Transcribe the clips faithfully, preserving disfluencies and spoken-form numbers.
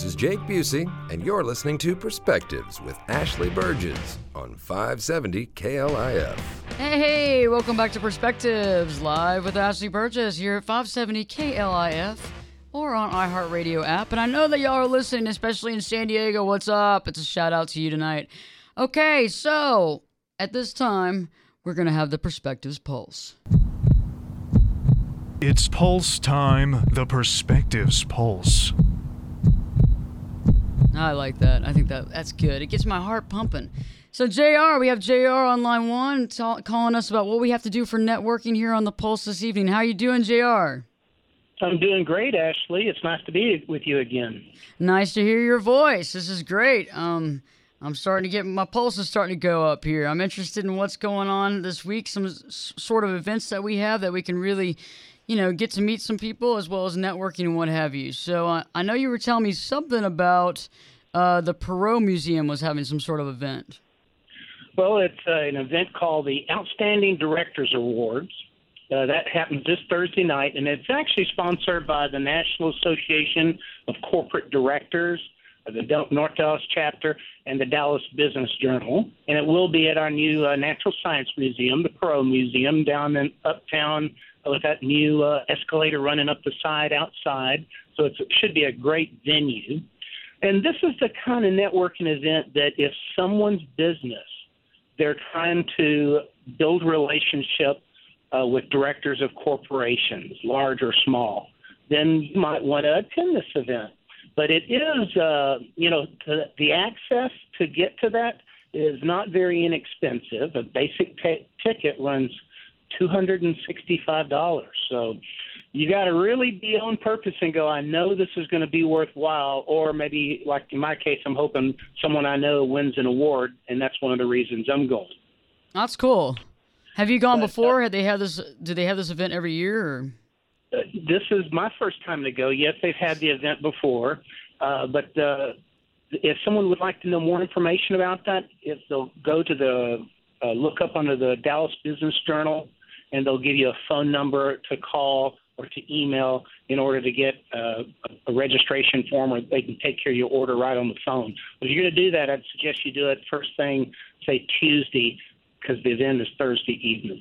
This is Jake Busey, and you're listening to Perspectives with Ashley Burgess on five seventy K L I F. Hey, hey, welcome back to Perspectives, live with Ashley Burgess here at five seventy K L I F or on iHeartRadio app. And I know that y'all are listening, especially in San Diego. What's up? It's a shout out to you tonight. Okay, so at this time, we're going to have the Perspectives Pulse. It's Pulse time, the Perspectives Pulse. I like that. I think that that's good. It gets my heart pumping. So, J R, we have J R on line one ta- calling us about what we have to do for networking here on the Pulse this evening. How you doing, J R? I'm doing great, Ashley. It's nice to be with you again. Nice to hear your voice. This is great. Um, I'm starting to get, my pulse is starting to go up here. I'm interested in what's going on this week, some s- sort of events that we have that we can really, you know, get to meet some people as well as networking and what have you. So uh, I know you were telling me something about uh, the Perot Museum was having some sort of event. Well, it's uh, an event called the Outstanding Directors Awards. Uh, that happens this Thursday night, and it's actually sponsored by the National Association of Corporate Directors, uh, the Del- North Dallas chapter, and the Dallas Business Journal. And it will be at our new uh, Natural Science Museum, the Perot Museum, down in Uptown with that new uh, escalator running up the side outside. So it's, it should be a great venue. And this is the kind of networking event that if someone's business, they're trying to build relationship uh, with directors of corporations, large or small, then you might want to attend this event. But it is, uh, you know, the, the access to get to that is not very inexpensive. A basic t- ticket runs two hundred sixty-five dollars. So you got to really be on purpose and go, I know this is going to be worthwhile, or maybe, like in my case, I'm hoping someone I know wins an award, and that's one of the reasons I'm going. That's cool. Have you gone But, before? uh, Have they have this? Do they have this event every year? Or? Uh, this is my first time to go. Yes, they've had the event before, uh, but uh, if someone would like to know more information about that, if they'll go to the uh, look up under the Dallas Business Journal, and they'll give you a phone number to call or to email in order to get uh, a registration form, or they can take care of your order right on the phone. But if you're going to do that, I'd suggest you do it first thing, say Tuesday, because the event is Thursday evening.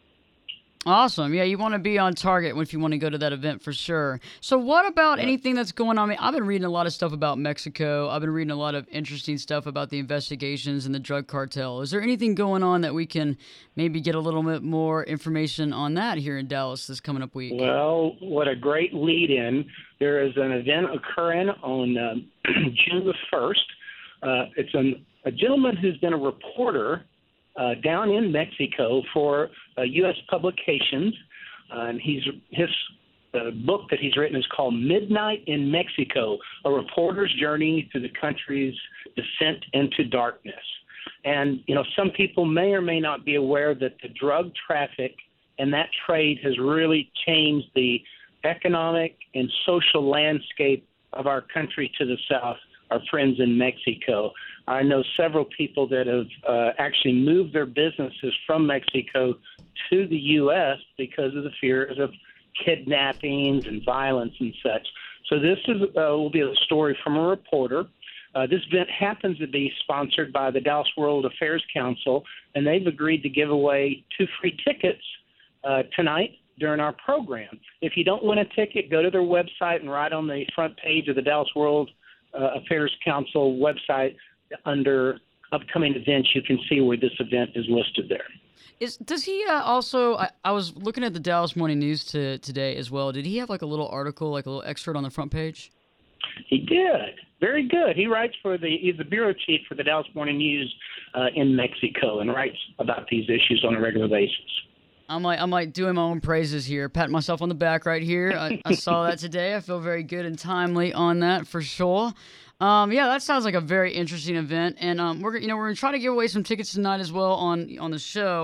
Awesome. Yeah, you want to be on target if you want to go to that event for sure. So what about anything that's going on? I mean, I've been reading a lot of stuff about Mexico. I've been reading a lot of interesting stuff about the investigations and the drug cartel. Is there anything going on that we can maybe get a little bit more information on that here in Dallas this coming up week? Well, what a great lead-in. There is an event occurring on uh, June the first. Uh, it's an, a gentleman who's been a reporter Uh, down in Mexico for uh, U S publications. Uh, and he's his uh, book that he's written is called Midnight in Mexico, A Reporter's Journey Through the Country's Descent into Darkness. And, you know, some people may or may not be aware that the drug traffic and that trade has really changed the economic and social landscape of our country to the south, our friends in Mexico. I know several people that have uh, actually moved their businesses from Mexico to the U S because of the fears of kidnappings and violence and such. So this is uh, will be a story from a reporter. Uh, this event happens to be sponsored by the Dallas World Affairs Council, and they've agreed to give away two free tickets uh, tonight during our program. If you don't win a ticket, go to their website, and right on the front page of the Dallas World uh, Affairs Council website, under upcoming events, you can see where this event is listed there. Is does he uh, also? I, I was looking at the Dallas Morning News to, today as well. Did he have like a little article, like a little excerpt on the front page? He did. Very good. He writes for the he's the bureau chief for the Dallas Morning News uh, in Mexico, and writes about these issues on a regular basis. I'm like I'm like doing my own praises here, patting myself on the back right here. I, I saw that today. I feel very good and timely on that for sure. Um, yeah, that sounds like a very interesting event, and um, we're you know we're gonna try to give away some tickets tonight as well on on the show.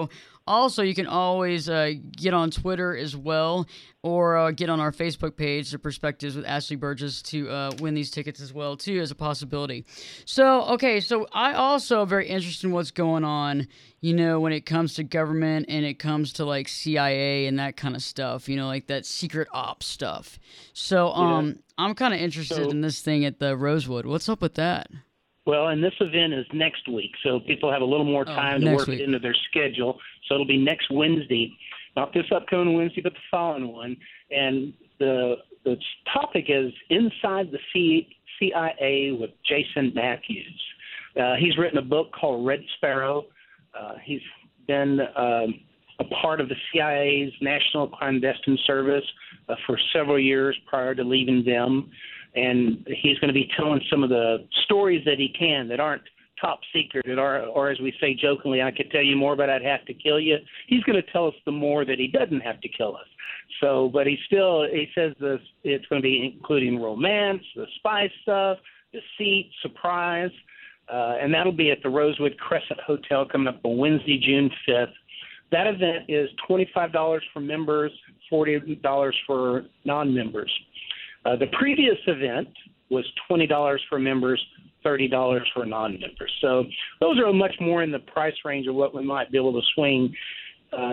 Also, you can always uh, get on Twitter as well, or uh, get on our Facebook page, The Perspectives with Ashley Burgess, to uh, win these tickets as well, too, as a possibility. So, okay, so I also am very interested in what's going on, you know, when it comes to government and it comes to, like, C I A and that kind of stuff, you know, like that secret ops stuff. So, um, yeah. I'm kind of interested so, in this thing at the Rosewood. What's up with that? Well, and this event is next week, so people have a little more time oh, to work week. it into their schedule. So it'll be next Wednesday, not this upcoming Wednesday, but the following one. And the the topic is Inside the C, CIA with Jason Matthews. Uh, he's written a book called Red Sparrow. Uh, he's been um, a part of the C I A's National Clandestine Service uh, for several years prior to leaving them. And he's going to be telling some of the stories that he can that aren't top secret, that are, or as we say jokingly, I could tell you more, but I'd have to kill you. He's going to tell us the more that he doesn't have to kill us. So, but he still, he says this, it's going to be including romance, the spy stuff, deceit, surprise, uh, and that'll be at the Rosewood Crescent Hotel coming up on Wednesday, June fifth. That event is twenty-five dollars for members, forty dollars for non-members. Uh, the previous event was twenty dollars for members, thirty dollars for non-members. So those are much more in the price range of what we might be able to swing uh,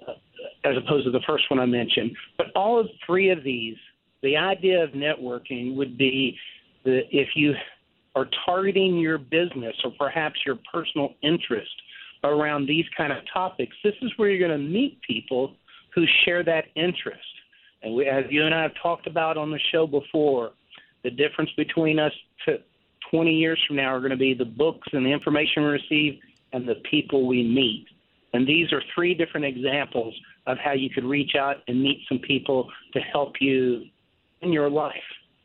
as opposed to the first one I mentioned. But all of three of these, the idea of networking would be that if you are targeting your business or perhaps your personal interest around these kind of topics, this is where you're going to meet people who share that interest. And we, as you and I have talked about on the show before, the difference between us to twenty years from now are going to be the books and the information we receive and the people we meet. And these are three different examples of how you could reach out and meet some people to help you in your life.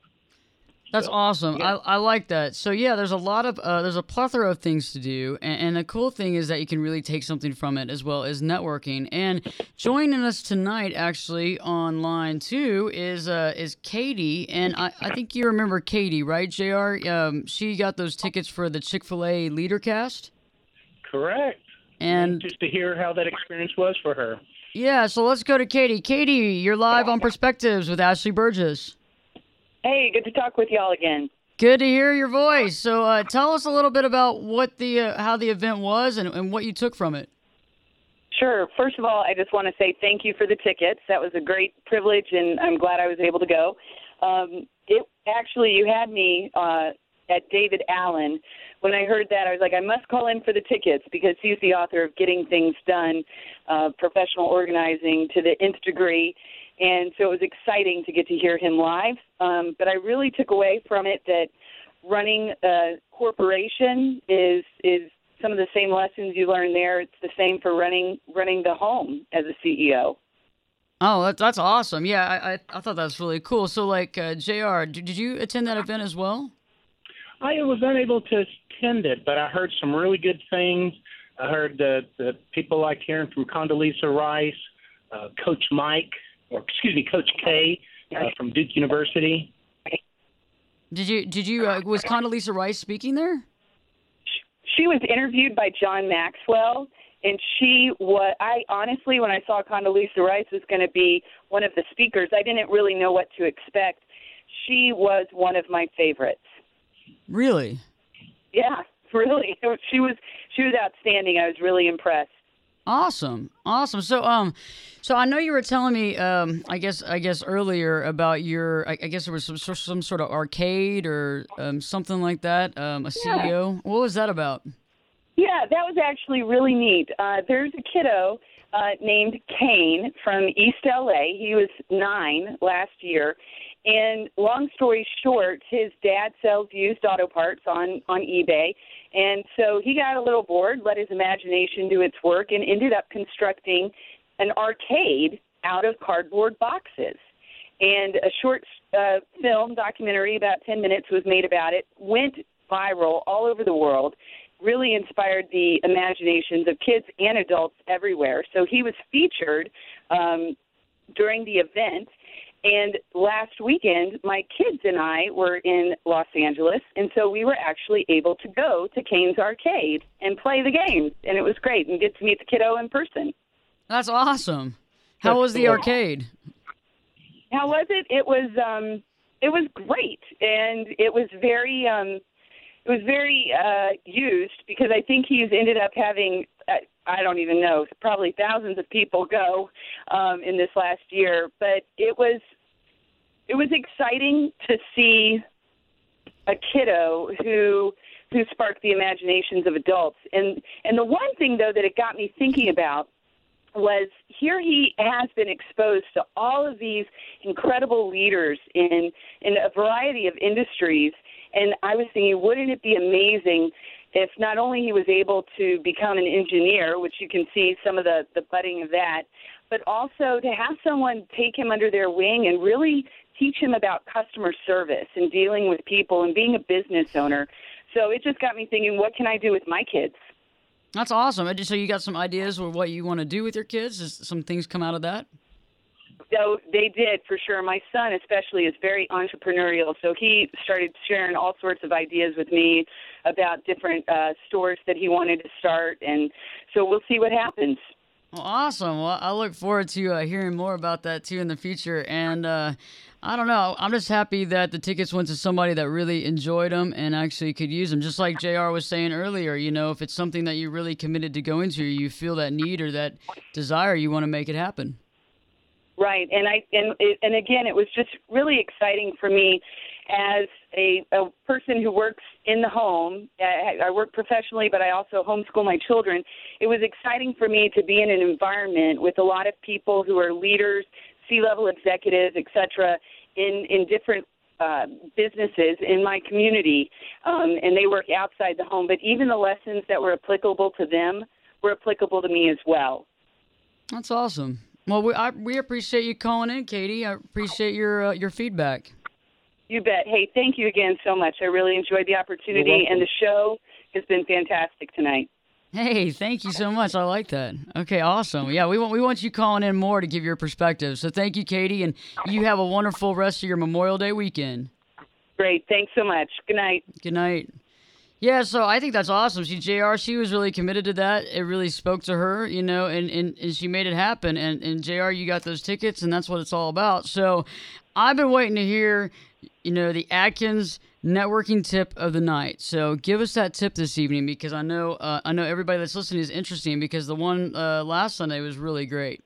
That's so, awesome. Yeah. I, I like that. So yeah, there's a lot of uh, there's a plethora of things to do, and, and the cool thing is that you can really take something from it as well as networking. And joining us tonight, actually online too, is uh, is Katie, and I, I think you remember Katie, right, J R? Um, she got those tickets for the Chick-fil-A Leadercast. Correct. And just to hear how that experience was for her. Yeah. So let's go to Katie. Katie, you're live on Perspectives with Ashley Burgess. Hey, good to talk with y'all again. Good to hear your voice. So uh, tell us a little bit about what the uh, how the event was and, and what you took from it. Sure. First of all, I just want to say thank you for the tickets. That was a great privilege, and I'm glad I was able to go. Um, it actually, you had me uh, at David Allen. When I heard that, I was like, I must call in for the tickets because he's the author of Getting Things Done, uh, Professional Organizing to the Nth Degree. And so it was exciting to get to hear him live. Um, but I really took away from it that running a corporation is is some of the same lessons you learn there. It's the same for running running the home as a C E O. Oh, that's, that's awesome. Yeah, I, I I thought that was really cool. So, like, uh, J R, did, did you attend that event as well? I was unable to attend it, but I heard some really good things. I heard that the people like hearing from Condoleezza Rice, uh, Coach Mike, or excuse me, Coach K uh, from Duke University. Did you, did you, uh, was Condoleezza Rice speaking there? She was interviewed by John Maxwell, and she was, I honestly, when I saw Condoleezza Rice was going to be one of the speakers, I didn't really know what to expect. She was one of my favorites. Really? Yeah, really. She was, she was outstanding. I was really impressed. Awesome, awesome. So, um, so I know you were telling me, um, I guess, I guess earlier about your, I, I guess there was some some sort of arcade or um, something like that. Um, a C E O. Yeah. What was that about? Yeah, that was actually really neat. Uh, there's a kiddo uh, named Kane from East L A. He was nine last year, and long story short, his dad sells used auto parts on on eBay. And so he got a little bored, let his imagination do its work, and ended up constructing an arcade out of cardboard boxes. And a short uh, film documentary, about ten minutes, was made about it, went viral all over the world, really inspired the imaginations of kids and adults everywhere. So he was featured um, during the event. And last weekend, my kids and I were in Los Angeles, and so we were actually able to go to Kane's Arcade and play the games, and it was great, and get to meet the kiddo in person. That's awesome. How That's was the cool. arcade? How was it? It was um, it was great, and it was very um, it was very uh, used because I think he's ended up having uh, I don't even know probably thousands of people go um, in this last year. But it was it was exciting to see a kiddo who who sparked the imaginations of adults. And and the one thing though that it got me thinking about was here he has been exposed to all of these incredible leaders in in a variety of industries. And I was thinking, wouldn't it be amazing if not only he was able to become an engineer, which you can see some of the, the budding of that, but also to have someone take him under their wing and really teach him about customer service and dealing with people and being a business owner. So it just got me thinking, what can I do with my kids? That's awesome. I just- So you got some ideas of what you want to do with your kids? Does some things come out of that? So they did, for sure. My son especially is very entrepreneurial, so he started sharing all sorts of ideas with me about different uh, stores that he wanted to start, and so we'll see what happens. Well, awesome. Well, I look forward to uh, hearing more about that too in the future. And uh, I don't know. I'm just happy that the tickets went to somebody that really enjoyed them and actually could use them. Just like J R was saying earlier, you know, if it's something that you're really committed to going to, you feel that need or that desire, you want to make it happen. Right, and I and and again, it was just really exciting for me as a, a person who works in the home. I, I work professionally, but I also homeschool my children. It was exciting for me to be in an environment with a lot of people who are leaders, C-level executives, et cetera, in in different uh, businesses in my community, um, and they work outside the home. But even the lessons that were applicable to them were applicable to me as well. That's awesome. Well, we I, we appreciate you calling in, Katie. I appreciate your uh, your feedback. You bet. Hey, thank you again so much. I really enjoyed the opportunity, and the show has been fantastic tonight. Hey, thank you so much. I like that. Okay, awesome. Yeah, we want we want you calling in more to give your perspective. So thank you, Katie, and you have a wonderful rest of your Memorial Day weekend. Great. Thanks so much. Good night. Good night. Yeah, so I think that's awesome. See, J R, she was really committed to that. It really spoke to her, you know, and, and, and she made it happen. And, and J R, you got those tickets, and that's what it's all about. So I've been waiting to hear, you know, the Atkins networking tip of the night. So give us that tip this evening, because I know uh, I know everybody that's listening is interesting, because the one uh, last Sunday was really great.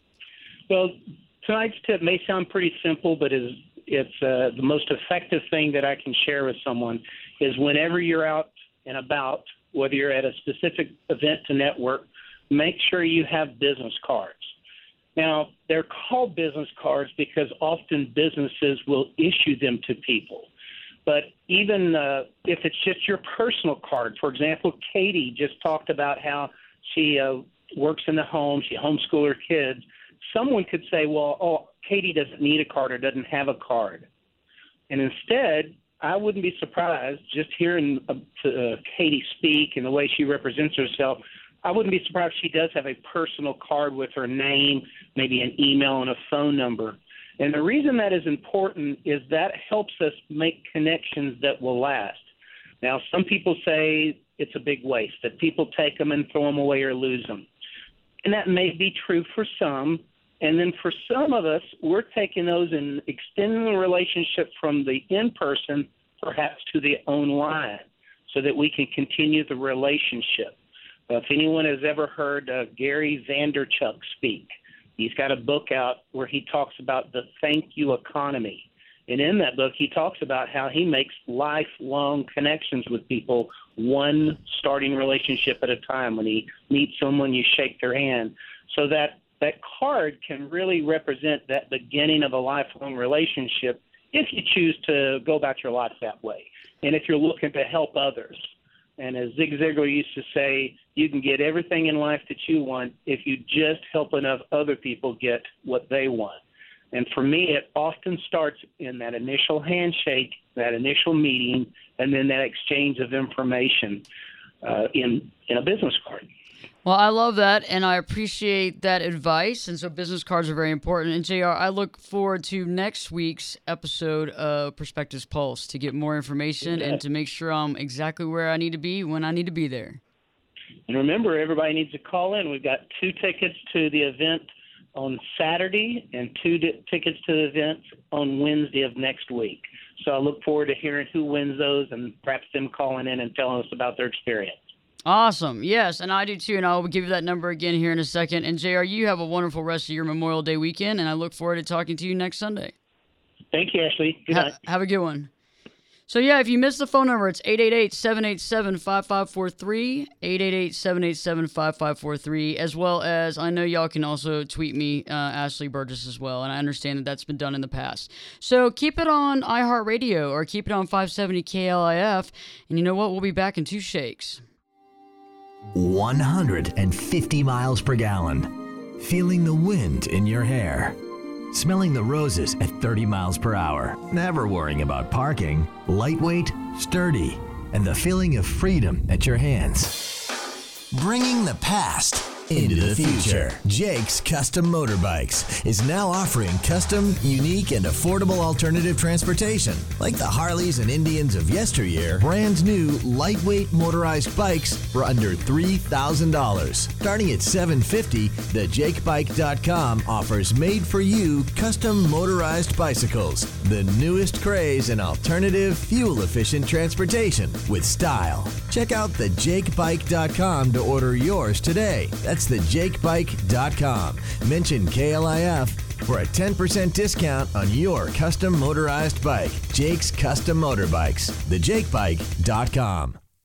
Well, tonight's tip may sound pretty simple, but is it's uh, the most effective thing that I can share with someone is whenever you're out and about, whether you're at a specific event to network, make sure you have business cards. Now, they're called business cards because often businesses will issue them to people. But even uh, if it's just your personal card, for example, Katie just talked about how she uh, works in the home, she homeschools her kids. Someone could say, well, oh, Katie doesn't need a card or doesn't have a card. And instead, I wouldn't be surprised, just hearing uh, to, uh, Katie speak and the way she represents herself, I wouldn't be surprised if she does have a personal card with her name, maybe an email and a phone number. And the reason that is important is that helps us make connections that will last. Now, some people say it's a big waste, that people take them and throw them away or lose them. And that may be true for some. And then for some of us, we're taking those and extending the relationship from the in-person perhaps to the online so that we can continue the relationship. Uh, if anyone has ever heard uh, Gary Vaynerchuk speak, he's got a book out where he talks about the thank you economy. And in that book, he talks about how he makes lifelong connections with people, one starting relationship at a time. When he meets someone, you shake their hand. So that that card can really represent that beginning of a lifelong relationship if you choose to go about your life that way. And if you're looking to help others. And as Zig Ziglar used to say, you can get everything in life that you want if you just help enough other people get what they want. And for me, it often starts in that initial handshake, that initial meeting, and then that exchange of information uh, in in a business card. Well, I love that, and I appreciate that advice. And so business cards are very important. And J R, I look forward to next week's episode of Perspectives Pulse to get more information and to make sure I'm exactly where I need to be when I need to be there. And remember, everybody needs to call in. We've got two tickets to the event on Saturday and two di- tickets to the event on Wednesday of next week. So I look forward to hearing who wins those and perhaps them calling in and telling us about their experience. Awesome. Yes, and I do too, and I'll give you that number again here in a second. And J R, you have a wonderful rest of your Memorial Day weekend, and I look forward to talking to you next Sunday. Thank you, Ashley. Good ha- night. Have a good one. So, yeah, if you missed the phone number, it's eight eight eight, seven eight seven, five five four three, eight eight eight, seven eight seven, five five four three, as well as I know y'all can also tweet me, uh, Ashley Burgess, as well, and I understand that that's been done in the past. So keep it on iHeartRadio or keep it on five seventy K L I F, and you know what? We'll be back in two shakes. one hundred fifty miles per gallon. Feeling the wind in your hair. Smelling the roses at thirty miles per hour. Never worrying about parking. Lightweight, sturdy, and the feeling of freedom at your hands. Bringing the past into the future. Jake's Custom Motorbikes is now offering custom, unique, and affordable alternative transportation. Like the Harleys and Indians of yesteryear, brand new lightweight motorized bikes for under three thousand dollars. Starting at seven hundred fifty dollars, the jake bike dot com offers made-for-you custom motorized bicycles. The newest craze in alternative, fuel-efficient transportation with style. Check out the jake bike dot com to order yours today. That's the jake bike dot com. Mention K L I F for a ten percent discount on your custom motorized bike. Jake's Custom Motorbikes. the jake bike dot com.